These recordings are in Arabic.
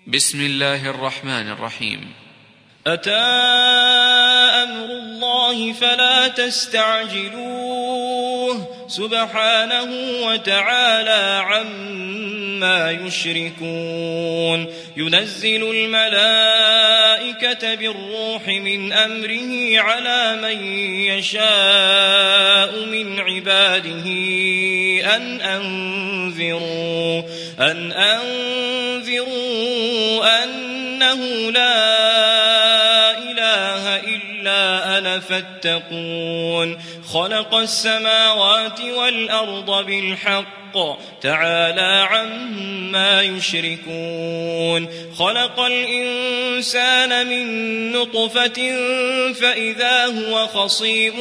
بسم الله الرحمن الرحيم. أتى أمر الله فلا تستعجلوه سبحانه وتعالى عما يشركون. ينزل الملائكة بالروح من أمره على من يشاء من عباده أن أنذروا أنه لا إله إلا أنا فاتقون. خلق السماوات والأرض بالحق تعالى عما يشركون. خلق الإنسان من نطفة فإذا هو خصيم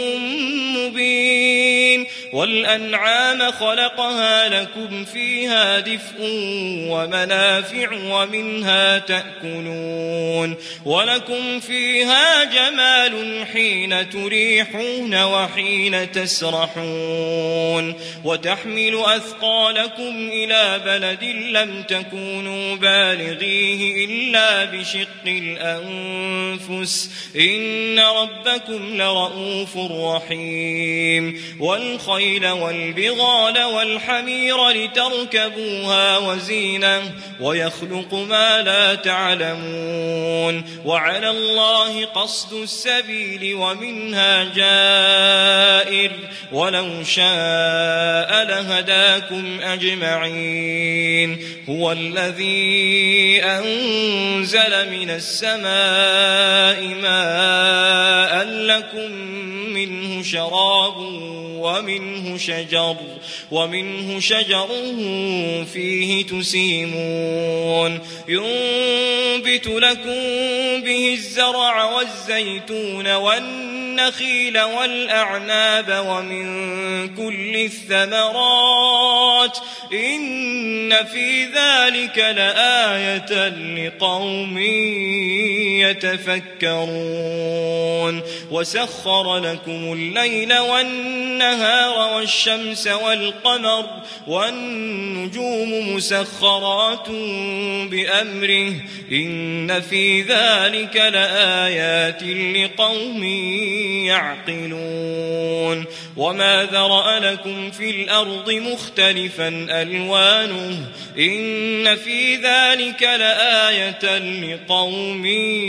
مبين. والأنعام خلقها لكم فيها دفء ومنافع ومنها تأكلون. ولكم فيها جمال حين تريحون وحين تسرحون. وتحمل أثقالكم إلى بلد لم تكونوا بالغيه إلا بشق الأنفس إن ربكم لرؤوف رحيم. والخيل والبغال والحمير لتركبوها وزينة ويخلق ما لا تعلمون. وعلى الله قصد السبيل ومنها جائر ولو شاء لهداكم أجمعين. هو الذي أنزل من السماء ماء لكم منه شراب ومنه شجر فيه تسيمون. ينبت لكم به الزرع والزيتون والنخيل والأعناب ومن كل الثمرات إن في ذلك لآية لقوم يتفكرون. وسخر لكم الليل والنهار والشمس والقمر والنجوم مسخرات بأمره إن في ذلك لآيات لقوم يعقلون. وما ذرأ لكم في الأرض مختلفا ألوانه إن في ذلك لآية لقوم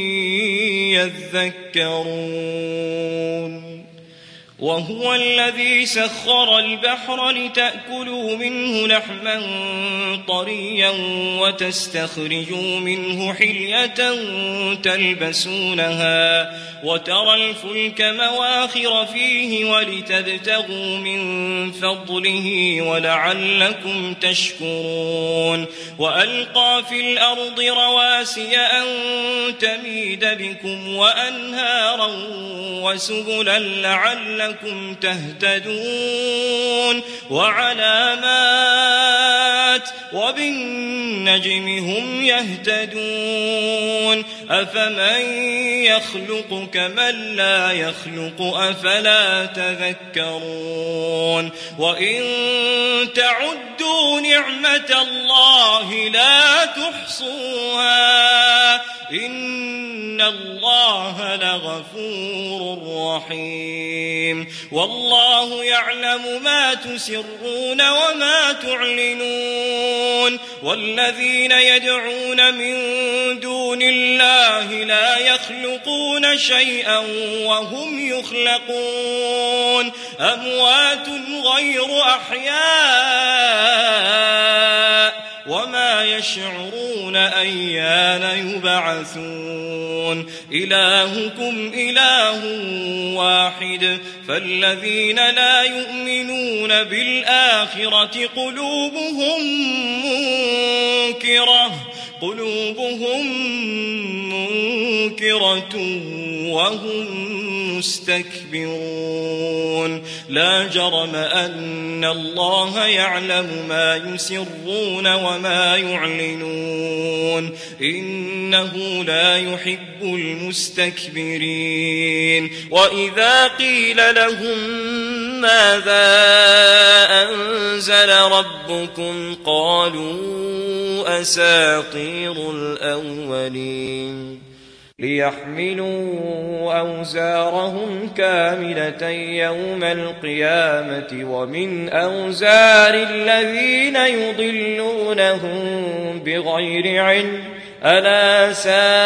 يذكرون. وهو الذي سخر البحر لتأكلوا منه لحما طريا وتستخرجوا منه حلية تلبسونها وترى الفلك مواخر فيه ولتبتغوا من فضله ولعلكم تشكرون. وألقى في الأرض رواسي أن تميد بكم وأنهارا وسبلا لعلكم تهتدون. وعلامات وبالنجم هم يهتدون. أفمن يخلق كمن لا يخلق أفلا تذكرون. وإن تعدوا نعمة الله لا تحصوها إن الله لغفور رحيم. والله يعلم ما تسرون وما تعلنون. والذين يدعون من دون الله لا يخلقون شيئا وهم يخلقون. أموات غير أحياء وما يشعرون أيان يبعثون. إلهكم إله واحد فالذين لا يؤمنون بالآخرة قلوبهم منكرة وهم مستكبرون. لا جرم أن الله يعلم ما يسرون وما يعلنون إنه لا يحب المستكبرين. وإذا قيل لهم ماذا أنزل ربكم قالوا أساطير الأولين ليحملوا أوزارهم كاملة يوم القيامة ومن أوزار الذين يضلونهم بغير علم ألا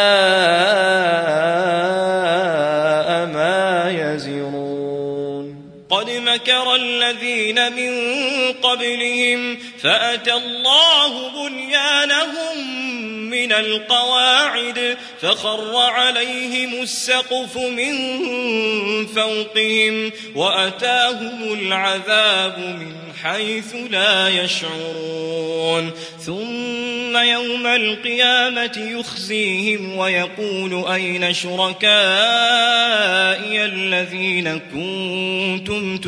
ساء ما يزرون قد مكر الذين من قبلهم فأتى الله بنيانهم من القواعد فخر عليهم السقف من فوقهم وأتاهم العذاب من حيث لا يشعرون ثم يوم القيامة يخزيهم ويقول أين شركائي الذين كنتم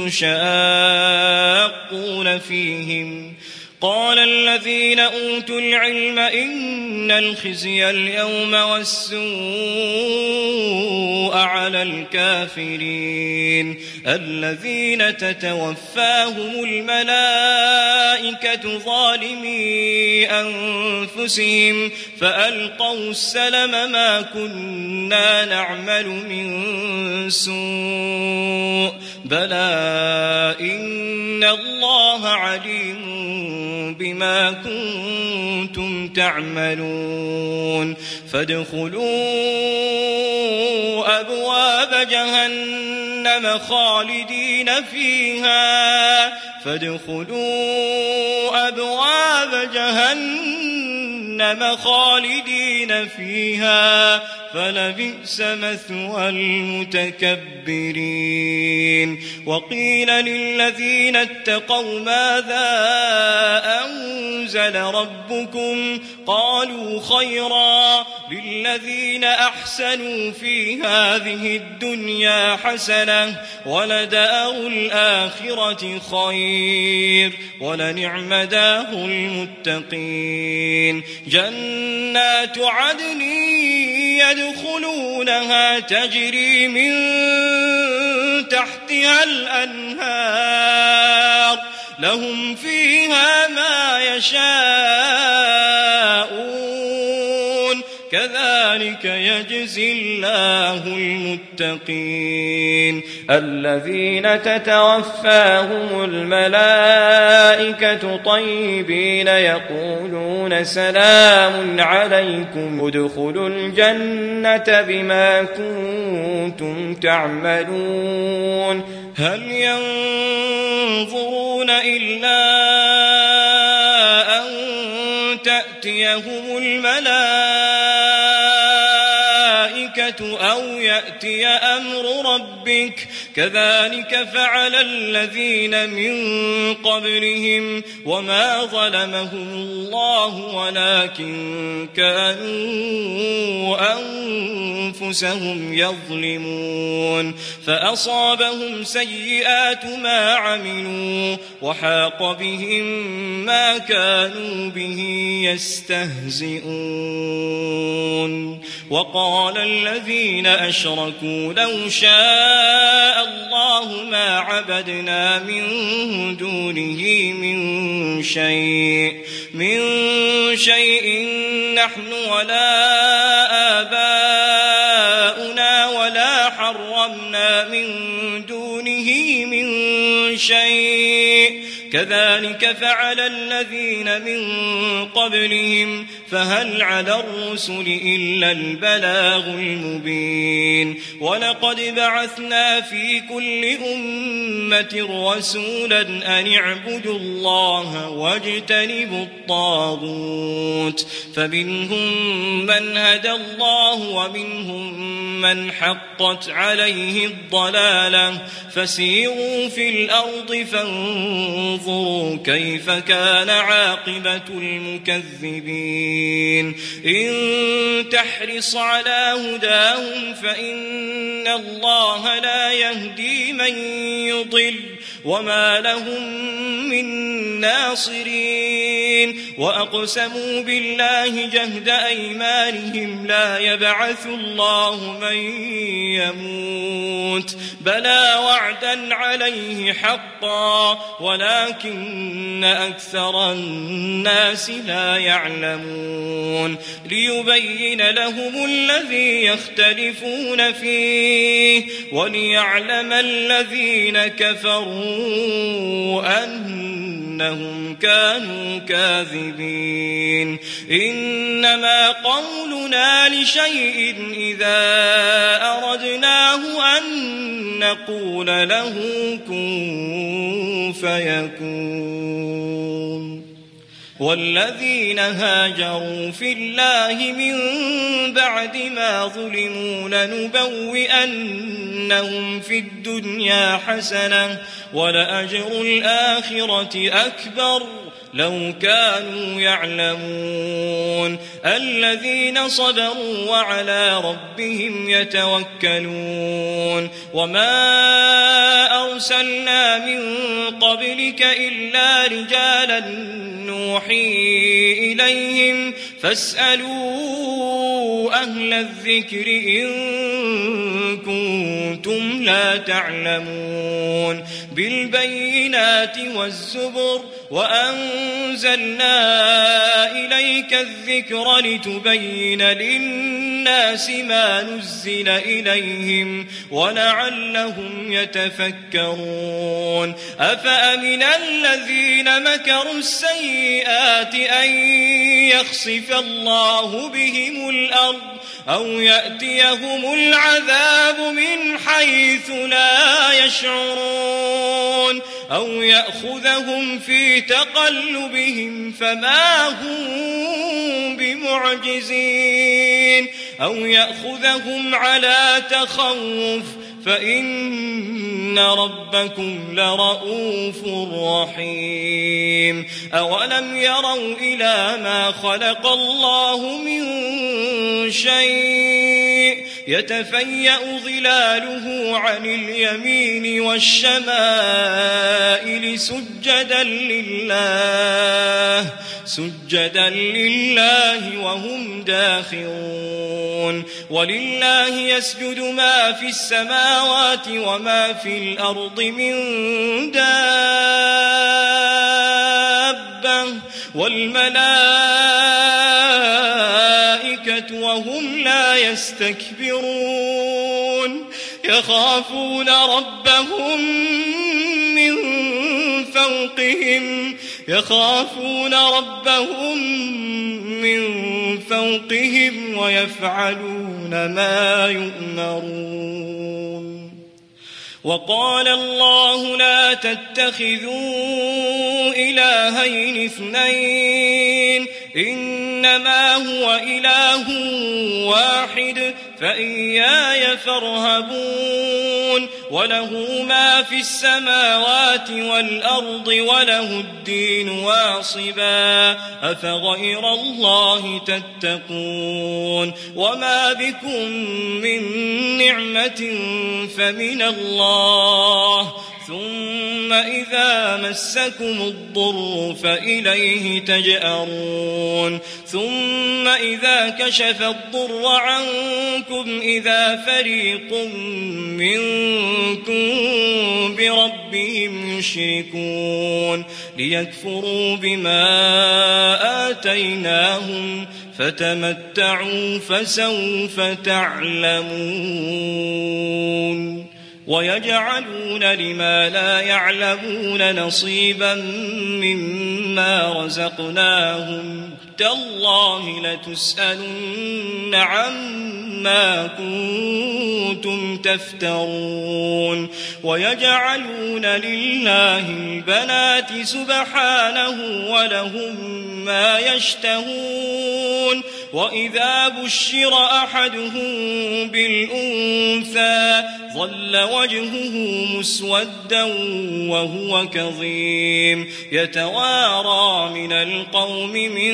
تشاقون فيهم قال الذين أوتوا العلم إن الخزي اليوم والسوء على الكافرين الذين تتوفاهم الملائكة ظالمي أنفسهم فألقوا السلم ما كنا نعمل من سوء بلى إن الله عليم بما كنتم تعملون فادخلوا أبواب جهنم خالدين فيها فلبئس مثوى المتكبرين وقيل للذين اتقوا ماذا أنزل ربكم قالوا خيرا للذين أحسنوا في هذه الدنيا حسنة ولدار الآخرة خير ولنعم دار المتقين جنات عدن يدخلونها تجري من تحتها الأنهار لهم فيها ما يشاءون كذلك يجزي الله المتقين الذين تتوفاهم الملائكة طيبين يقولون سلام عليكم ادخلوا الجنة بما كنتم تعملون هل ينظرون إلا أن تأتيهم الملائكة أو يأتي أمر ربك كذلك فعل الذين من قبلهم وما ظلمهم الله ولكن كانوا أنفسهم يظلمون فأصابهم سيئات ما عملوا وحاق بهم ما كانوا به يستهزئون وقال الذين أشركوا لو شاء الله ما عبدنا من دونه من شيء نحن ولا آباؤنا ولا حرمنا من دونه من شيء كذلك فعل الذين من قبلهم فهل على الرسل إلا البلاغ المبين ولقد بعثنا في كل أمة رسولا أن اعبدوا الله واجتنبوا الطاغوت فمنهم من هدى الله ومنهم من حقت عليه الضلالة فسيروا في الأرض فانظروا كيف كان عاقبة المكذبين إن تحرص على هداهم فإن الله لا يهدي من يضل وما لهم من ناصرين وأقسموا بالله جهد أيمانهم لا يبعث الله من يموت بلى وعدا عليه حقا ولكن أكثر الناس لا يعلمون ليبين لهم الذي يختلفون فيه وليعلم الذين كفروا أنهم كانوا كاذبين إنما قولنا لشيء إذا أردناه أن نقول له كن فيكون والذين هاجروا في الله من بعد ما ظلموا لنبوئنهم في الدنيا حسنة ولأجر الآخرة أكبر لو كانوا يعلمون الذين صبروا وعلى ربهم يتوكلون وما أرسلنا من قبلك إلا رجالا نوحي إليهم فاسألوا أهل الذكر إن كنتم لا تعلمون بالبينات والزبر وأنزلنا إليك الذكر لتبين للناس ما نزل إليهم ولعلهم يتفكرون أفأمن الذين مكروا السيئات أن يخسف الله بهم الأرض أو يأتيهم العذاب من حيث لا يشعرون أو يأخذهم في تقلبهم فما هم بمعجزين أو يأخذهم على تخوف فإن ربكم لرؤوف رحيم أولم يروا إلى ما خلق الله من شيء يتفيأ ظلاله عن اليمين والشمائل سجدا لله وهم داخرون ولله يسجد ما في السماوات وما في الأرض من دابة والملائكة وهم لا يستكبرون يخافون ربهم من فوقهم ويفعلون ما يؤمرون وقال الله لا تتخذوا إلهين اثنين إنما هو إله واحد فإياي فارهبون وله ما في السماوات والأرض وله الدين واصبا أفغير الله تتقون وما بكم من نعمة فمن الله ثم إذا مسكم الضر فإليه تجأرون ثم إذا كشف الضر عنكم إذا فريق منكم بربهم يشركون ليكفروا بما آتيناهم فتمتعوا فسوف تعلمون ويجعلون لما لا يعلمون نصيبا مما رزقناهم تالله لتسألن عما كنتم تفترون ويجعلون لله البنات سبحانه ولهم ما يشتهون وإذا بشر أحدهم بالأنثى ظل وجهه مسودا وهو كظيم يتوارى من القوم من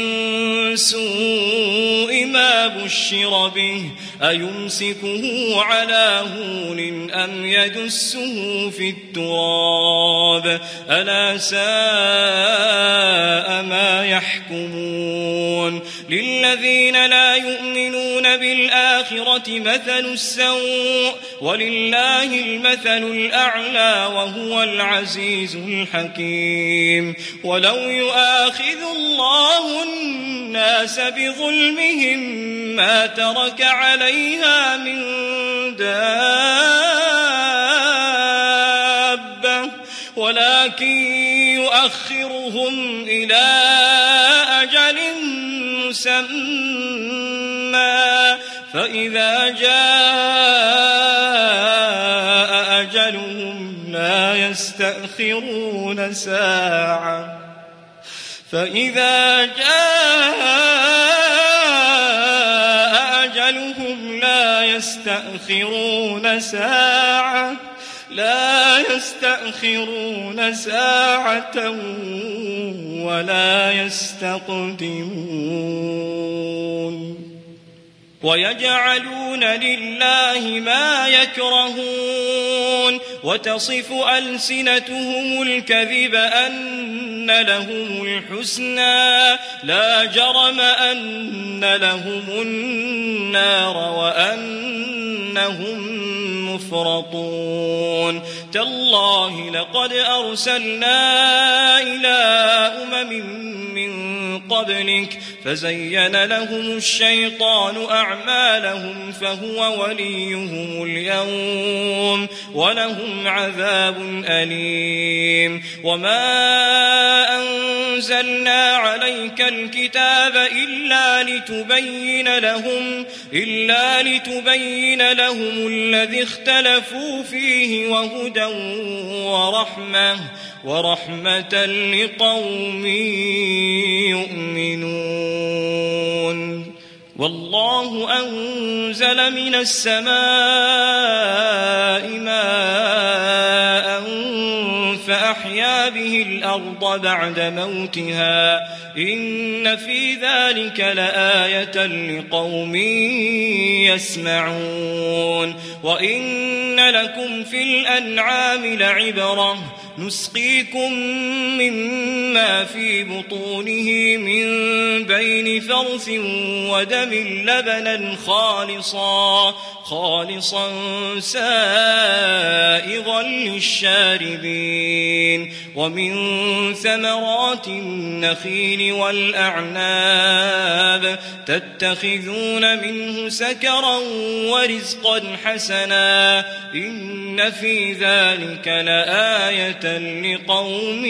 سوء ما بشر به أيمسكه على هون أم يدسه في التراب ألا ساء ما يحكمون للذين لا يؤمنون بالآخرة مثل السوء ولله المثل الأعلى وهو العزيز الحكيم ولو يؤاخذ الله الناس بظلمهم ما ترك عليها من دابة ولكن يؤخرهم إلى أجل مسمى فإذا جاء أجلهم لا يستأخرون ساعة فإذا جاء أجلهم لا يستأخرون ساعة ولا يستقدمون ويجعلون لله ما يكرهون وتصف ألسنتهم الكذب أن لهم الحسنى لا جرم أن لهم النار وأنهم مفرطون تالله لقد أرسلنا إلى من قبلك فزين لهم الشيطان أعمالهم فهو وليهم اليوم ولهم عذاب أليم وما أنزلنا عليك الكتاب إلا لتبين لهم الذي اختلفوا فيه وهدى ورحمة لقوم يؤمنون والله أنزل من السماء ماء فأحيا به الأرض بعد موتها إن في ذلك لآية لقوم يسمعون وإن لكم في الأنعام لعبرة نسقيكم مما في بطونه من بين فرث ودم لبنا خالصا سائغا للشاربين ومن ثمرات النخيل والأعناب تتخذون منه سكرا ورزقا حسنا إن في ذلك لآية لقوم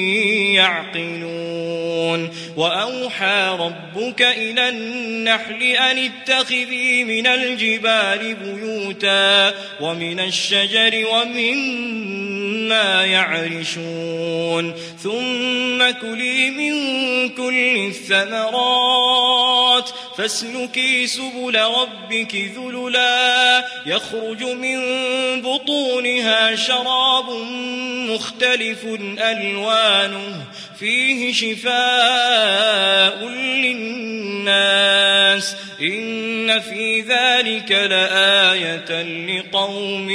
يعقلون وأوحى ربك إلى النحل أن اتخذي من الجبال بيوتا ومن الشجر ومما يعرشون ثم كلي من كل الثمرات فاسلكي سبل ربك ذللا يخرج من بطونها شراب مختلف ألوانه فيه شفاء للناس إن في ذلك لآية لقوم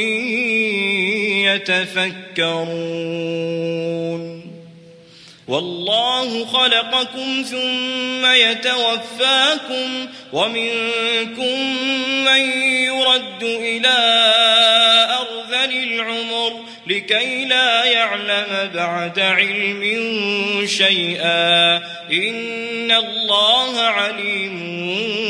يتفكرون والله خلقكم ثم يتوفاكم ومنكم من يرد إلى أرذل العمر لكي لا يعلم بعد علم شيئا إن الله عليم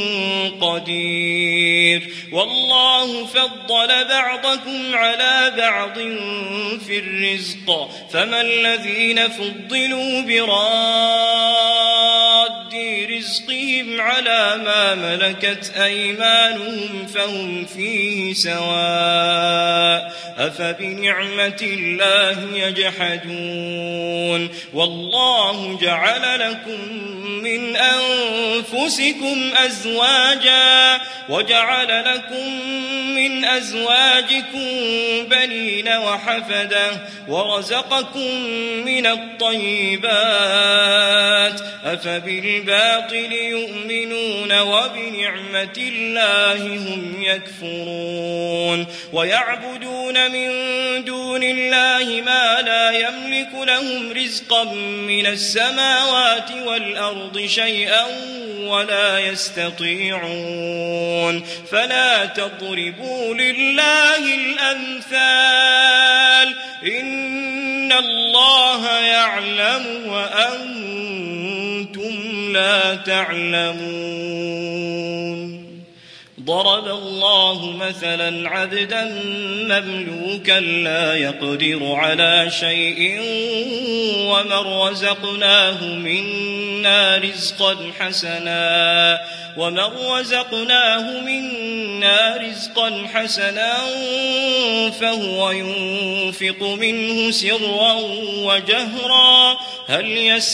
قدير والله فضل بعضكم على بعض في الرزق فما الذين فضلوا براد رزقهم على ما ملكت أيمانهم فهم فيه سواء أفبنعمة الله يجحدون والله جعل لكم من أنفسكم أزواجا وجعل لكم من أزواجكم بنين وحفدة ورزقكم من الطيبات أفبالباطل يؤمنون وبنعمة الله هم يكفرون ويعبدون من دون الله ما لا يملك لهم رزقا من السماوات والأرض شيئا ولا يستطيعون فلا تضربوا لله الأمثال إن الله يعلم وأنتم لا تعلمون ضرب الله مثلا عبدا مملوكا لا يقدر على شيء ومن رزقناه منا رزقا حسنا فهو ينفق منه سرا وجهرا هل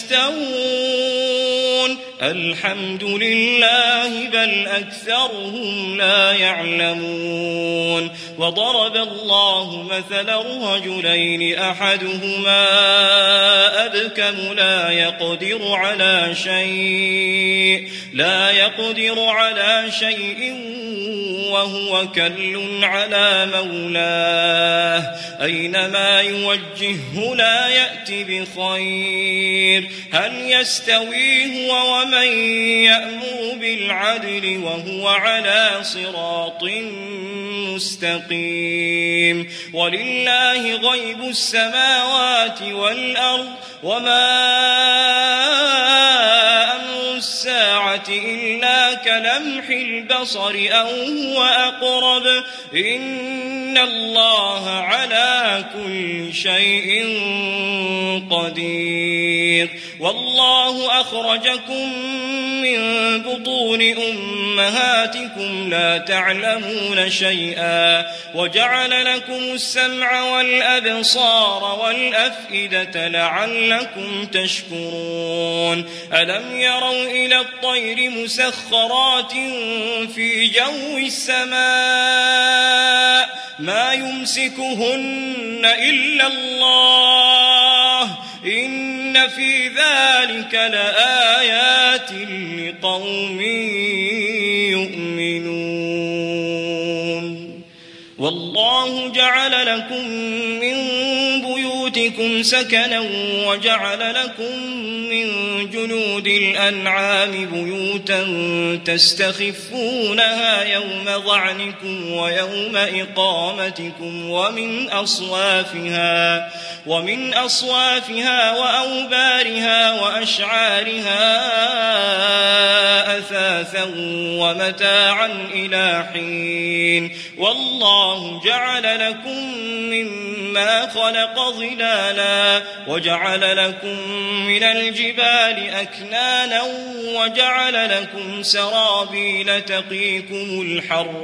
يستوون الحمد لله بل أكثرهم لا يعلمون وضرب الله مثلا رجلين أحدهما أبكم لا يقدر على شيء وهو كل على مولاه أينما يوجهه لا يأتي بخير هل يستوي هو ومن يأمر بالعدل وهو على صراط مستقيم ولله غيب السماوات والأرض وما أمر الساعة إلا كلمح البصر أو هو أقرب إن الله على كل شيء قدير والله أخرجكم من بطون أمهاتكم لا تعلمون شيئا وجعل لكم السمع والأبصار والأفئدة لعلكم تشكرون ألم يروا إلى الطير مسخرات في جو السماء ما يمسكهن إلا الله إن في ذلك لآيات لقوم يؤمنون والله جعل لكم من بيوتكم سكنا وجعل لكم من جلود الأنعام بيوتا تستخفونها يوم ظعنكم ويوم إقامتكم ومن أصوافها وأوبارها وأشعارها أثاثا ومتاعا إلى حين والله جعل لكم مما خلق ظلالا وجعل لكم من الجبال أكنانا وجعل لكم سرابيل تقيكم الحر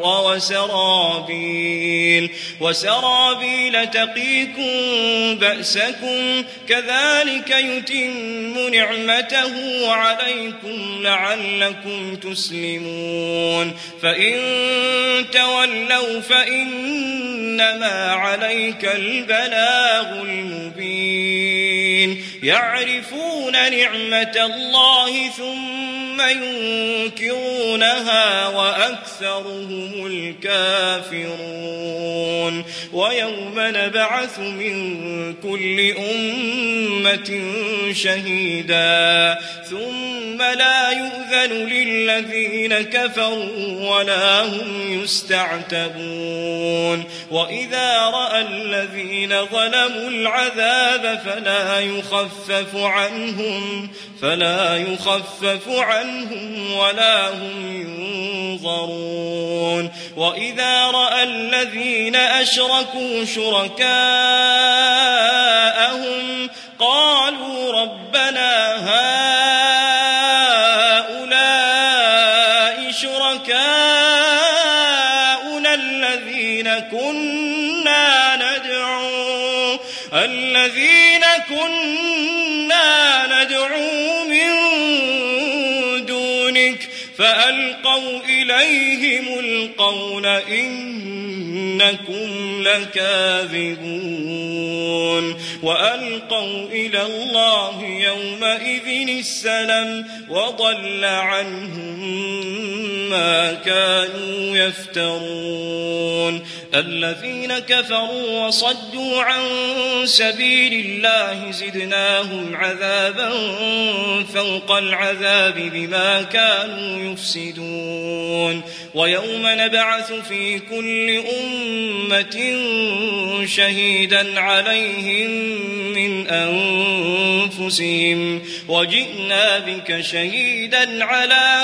وسرابيل تقيكم بأسكم كذلك يتم نعمته عليكم لعلكم تسلمون فإن تولوا فإنما عليك البلاغ المبين يعرفون نعمة الله ثم ينكرونها وأكثرهم الكافرون ويوم نبعث من كل أمة شهيدا ثم لا يؤذن للذين كفروا ولا هم يستعتبون وإذا رأى الذين ظلموا العذاب فلا يخفف عنهم ولا هم ينظرون وإذا رأى الذين أشركوا شركاءهم قالوا ربنا هؤلاء الذين كنا ندعو من دونك فألقوا إليهم القول إنكم لكاذبون وألقوا إلى الله يومئذ السلم وضل عنهم ما كانوا يفترون الذين كفروا وصدوا عن سبيل الله زدناهم عذابا فوق العذاب بما كانوا يفسدون ويوم نبعث في كل أمة شهيدا عليهم من أنفسهم وجئنا بك شهيدا على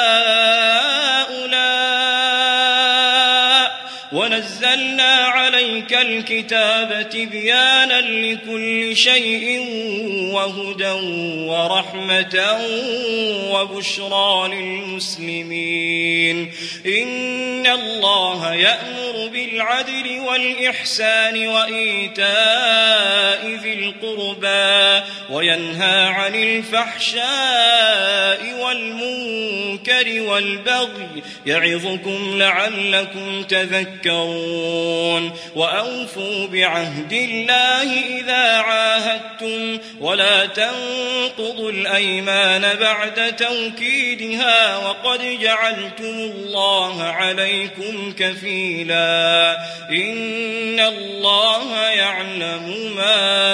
هؤلاء ونزلنا عليك الكتاب تبيانا لكل شيء وهدى ورحمة وبشرى للمسلمين إن الله يأمر بالعدل والإحسان وإيتاء ذي القربى وينهى عن الفحشاء والمنكر والبغي يعظكم لعلكم تذكرون وأوفوا بعهد الله إذا عاهدتم ولا تنقضوا الأيمان بعد توكيدها وقد جعلتم الله عليكم كفيلا إن الله يعلم ما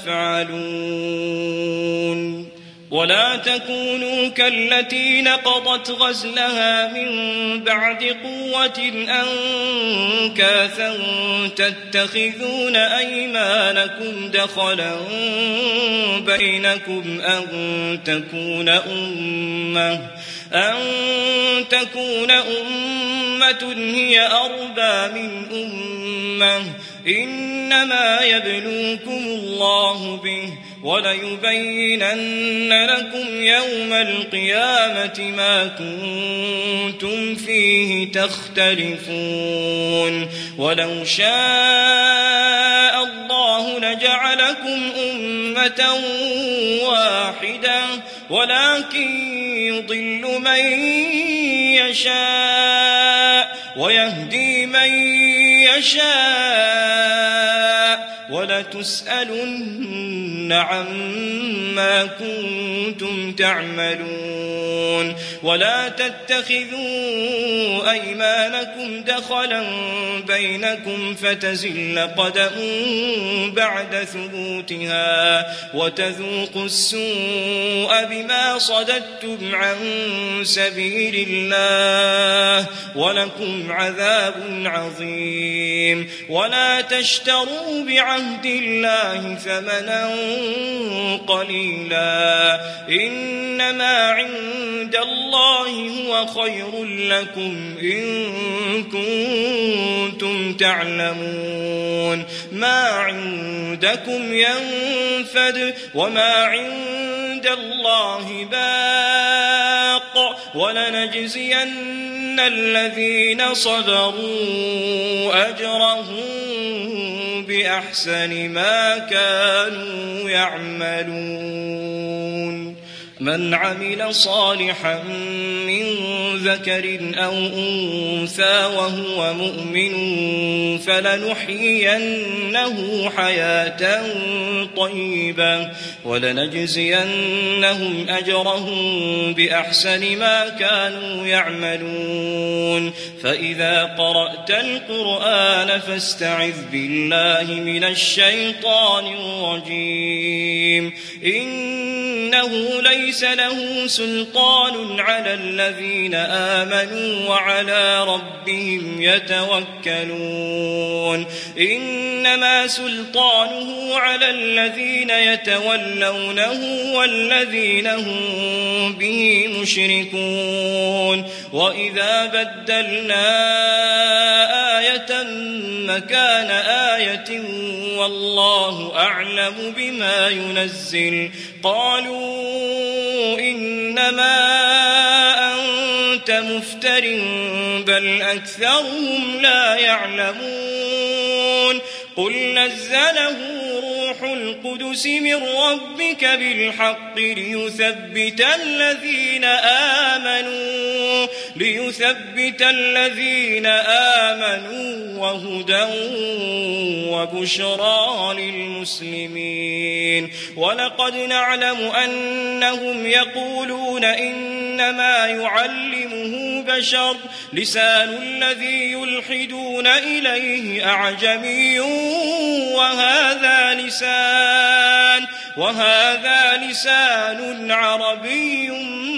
تفعلون ولا تكونوا كالتي نقضت غزلها من بعد قوة أنكاثا تتخذون أيمانكم دخلا بينكم أن تكون أمة هي أربى من أمة إنما يبلوكم الله به وليبينن لكم يوم القيامة ما كنتم فيه تختلفون ولو شاء الله لجعلكم أمة واحدة ولكن يضل من يشاء ويهدي من يشاء ولتسألن عما كنتم تعملون ولا تتخذوا أيمانكم دخلا بينكم فتزل قدم بعد ثبوتها وتذوقوا السوء بما صددتم عن سبيل الله ولكم عذاب عظيم ولا تشتروا بعهد الله ثمنا قليلا إنما عند الله هو خير لكم إن كنتم تعلمون ما عندكم ينفد وما عند الله باق ولنجزين الذين صبروا أجرهم بأحسن ما كانوا يعملون من عمل صالحا من ذكر أو أنثى وهو مؤمن فلنحيينه حياة طيبة ولنجزينهم أجرهم بأحسن ما كانوا يعملون فإذا قرأت القرآن فاستعذ بالله من الشيطان الرجيم إنه ليس له سلطان على الذين آمنوا وعلى ربهم يتوكلون إنما سلطانه على الذين يتولونه والذين هم به مشركون وإذا بدلنا آية مكان آية والله أعلم بما ينزل قالوا إنما أنت مفتر بل أكثرهم لا يعلمون قل نزله روح القدس من ربك بالحق ليثبت الذين آمنوا وهدى وبشرى للمسلمين ولقد نعلم أنهم يقولون إنما يعلمه بشر لسان الذي يلحدون إليه أعجمي وهذا لسان عربي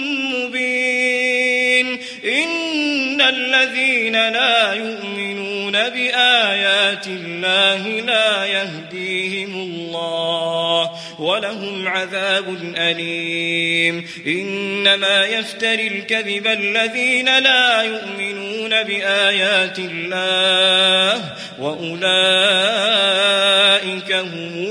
مبين إن الذين لا يؤمنون بآيات الله لا يهديهم الله ولهم عذاب أليم إنما يفتري الكذب الذين لا يؤمنون بآيات الله وأولئك هم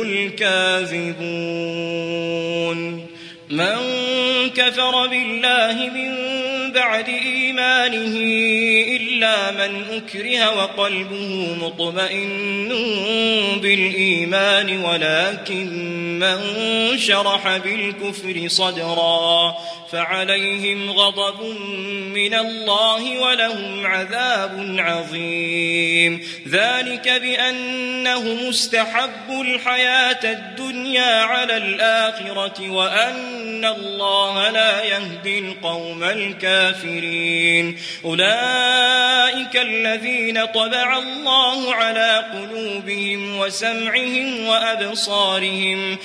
الكاذبون من كفر بالله من بعد إيمانه إلا من أكره وقلبه مطمئن بالإيمان ولكن من شرح بالكفر صدرا فعليهم غضب من الله ولهم عذاب عظيم ذلك بأنهم استحبوا الحياة الدنيا على الآخرة وأن الله لا يهدي القوم الكافرين أولئك الذين طبع الله على قلوبهم وسمعهم وأبصارهم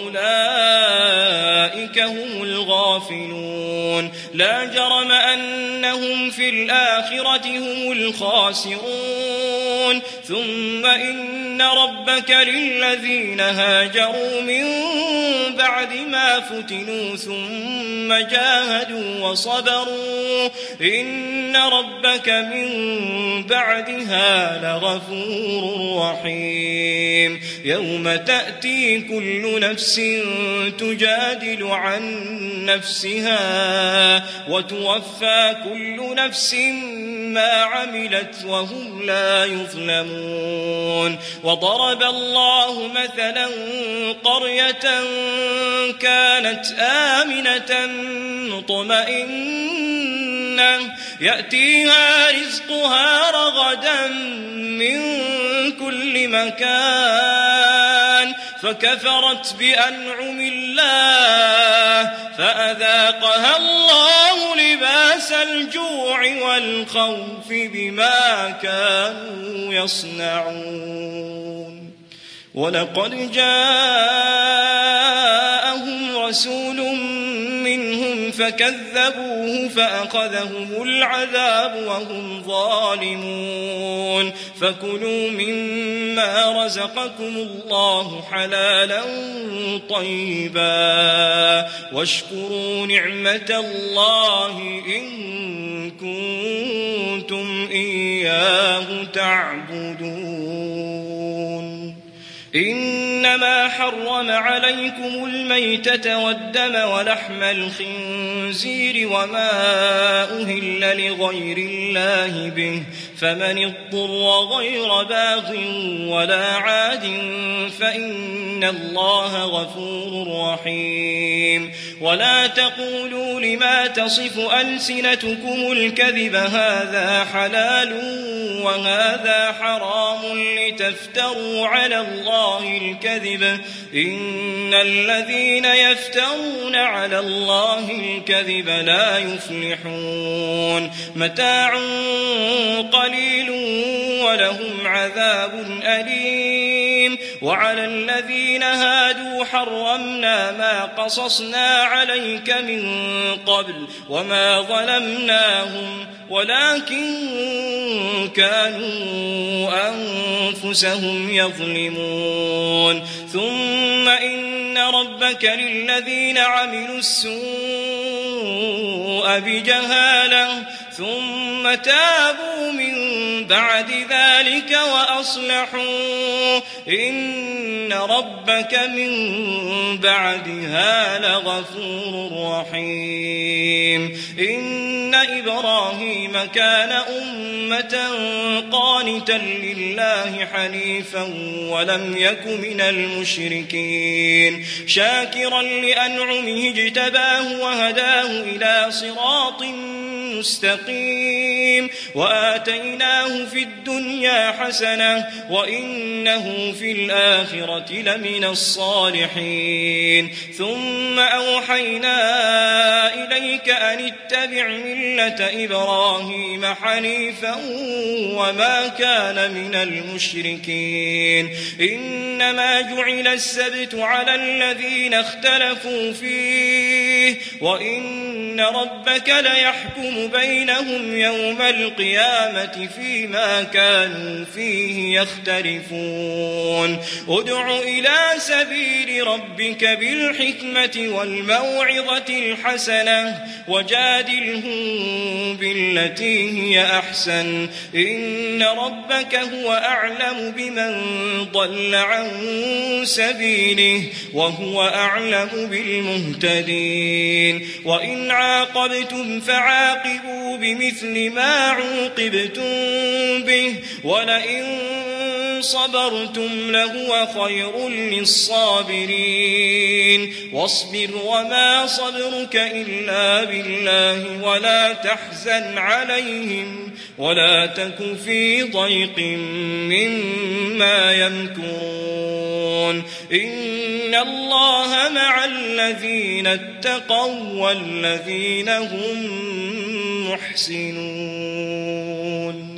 وأولئك هم الغافلون لا جرم أنهم في الآخرة هم الخاسرون ثم إن ربك للذين هاجروا من بعد ما فتنوا ثم جاهدوا وصبروا إن ربك من بعدها لغفور رحيم يوم تأتي كل نفس تجادل عن نفسها وتوفى كل نفس ما عملت وهم لا يظلمون وضرب الله مثلا قرية كانت آمنة مطمئنة يأتيها رزقها رغدا من كل مكان فكفرت بأنعم الله فأذاقها الله لباس الجوع والخوف بما كانوا يصنعون ولقد جاءهم رسول منهم فكذبوه فأخذهم العذاب وهم ظالمون فكلوا مما رزقكم الله حلالا طيبا واشكروا نعمة الله إن كنتم إياه تعبدون إنما حرم عليكم الميتة والدم ولحم الخنزير وما أهل لغير الله به فمن اضطر غير باغ ولا عاد فإن الله غفور رحيم ولا تقولوا لما تصف ألسنتكم الكذب هذا حلال وهذا حرام لتفتروا على الله الكذب إن الذين يفترون على الله الكذب لا يفلحون متاع قليل ولهم عذاب أليم وعلى الذين هادوا حرمنا ما قصصنا عليك من قبل وما ظلمناهم ولكن كانوا أنفسهم يظلمون ثم إن ربك للذين عملوا السوء بجهالة ثم تابوا من بعد ذلك وأصلحوا إن ربك من بعدها لغفور رحيم إن إبراهيم كان أمة قانتا لله حنيفا ولم يك من المشركين شاكرا لأنعمه اجتباه وهداه إلى صراط مستقيم وآتيناه في الدنيا حسنة وإنه في الآخرة لمن الصالحين ثم أوحينا إليك أن اتبع ملة إبراهيم حنيفا وما كان من المشركين إنما جعل السبت على الذين اختلفوا فيه وإن ربك ليحكم بينهم يوم القيامة فيما كانوا فيه يختلفون ادع إلى سبيل ربك بالحكمة والموعظة الحسنة وجادلهم بالتي هي أحسن إن ربك هو أعلم بمن ضل عن سبيله وهو أعلم بالمهتدين وإن عاقبتم فعاقبوا بمثل ما عوقبتم به ولئن صبرتم لهو خير للصابرين واصبر وما صبرك إلا بالله ولا تحزن عليهم ولا تك في ضيق مما يمكرون إن الله مع الذين اتقوا والذين هم محسنون